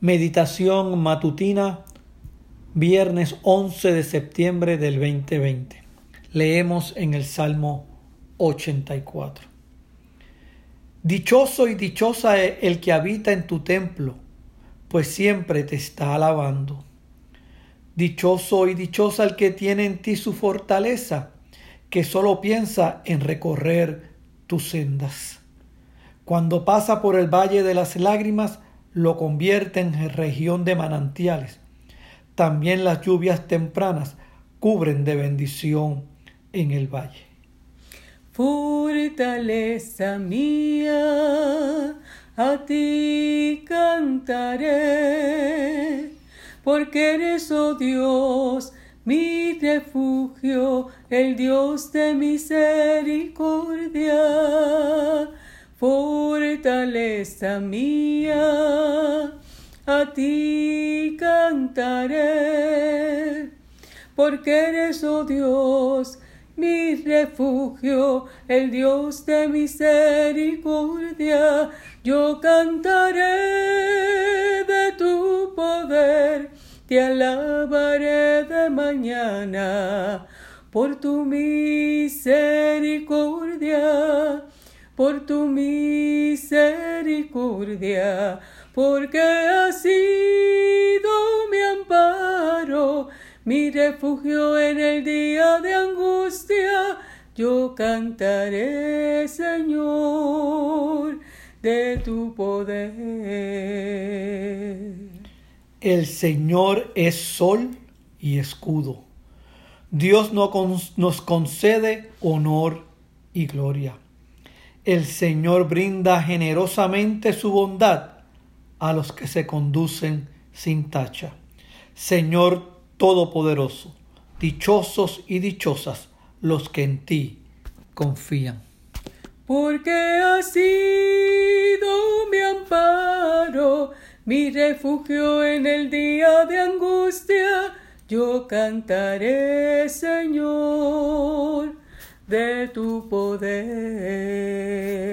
Meditación matutina, viernes 11 de septiembre del 2020. Leemos en el Salmo 84. Dichoso y dichosa es el que habita en tu templo, pues siempre te está alabando. Dichoso y dichosa el que tiene en ti su fortaleza, que solo piensa en recorrer tus sendas. Cuando pasa por el valle de las lágrimas, lo convierte en región de manantiales. También las lluvias tempranas cubren de bendición en el valle. Fortaleza mía, a ti cantaré, porque eres, oh Dios, mi refugio, el Dios de misericordia. Fortaleza mía, a ti cantaré, porque eres, oh Dios, mi refugio, el Dios de misericordia. Yo cantaré de tu poder, te alabaré de mañana, por tu misericordia, por tu misericordia, porque has sido mi amparo, mi refugio en el día de angustia. Yo cantaré, Señor, de tu poder. El Señor es sol y escudo. Dios nos concede honor y gloria. El Señor brinda generosamente su bondad a los que se conducen sin tacha. Señor Todopoderoso, dichosos y dichosas los que en ti confían. Porque has sido mi amparo, mi refugio en el día de angustia. Yo cantaré, Señor, de tu poder.